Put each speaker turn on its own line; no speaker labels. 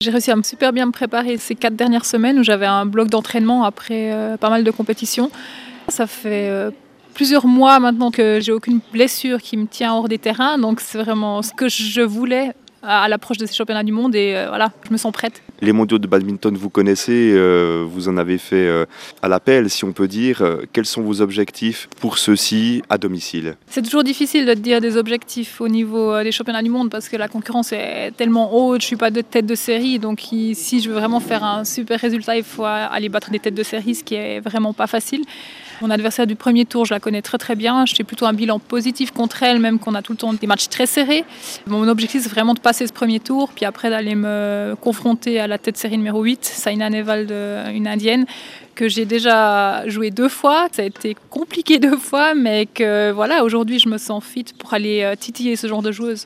J'ai réussi à super bien me préparer ces 4 dernières semaines où j'avais un bloc d'entraînement après pas mal de compétitions. Ça fait plusieurs mois maintenant que j'ai aucune blessure qui me tient hors des terrains, donc c'est vraiment ce que je voulais à l'approche de ces championnats du monde et voilà, je me sens prête.
Les mondiaux de badminton, vous connaissez, vous en avez fait à l'appel, si on peut dire. Quels sont vos objectifs pour ceux-ci à domicile?
C'est toujours difficile de te dire des objectifs au niveau des championnats du monde parce que la concurrence est tellement haute, je suis pas de tête de série, donc si je veux vraiment faire un super résultat, il faut aller battre des têtes de série, ce qui est vraiment pas facile. Mon adversaire du premier tour, je la connais très très bien, j'ai plutôt un bilan positif contre elle, même qu'on a tout le temps des matchs très serrés. Mon objectif c'est vraiment de passer ce premier tour, puis après d'aller me confronter à la tête de série numéro 8, Saina Nehwal, une indienne, que j'ai déjà joué 2 fois. Ça a été compliqué 2 fois, mais que voilà, aujourd'hui je me sens fit pour aller titiller ce genre de joueuse.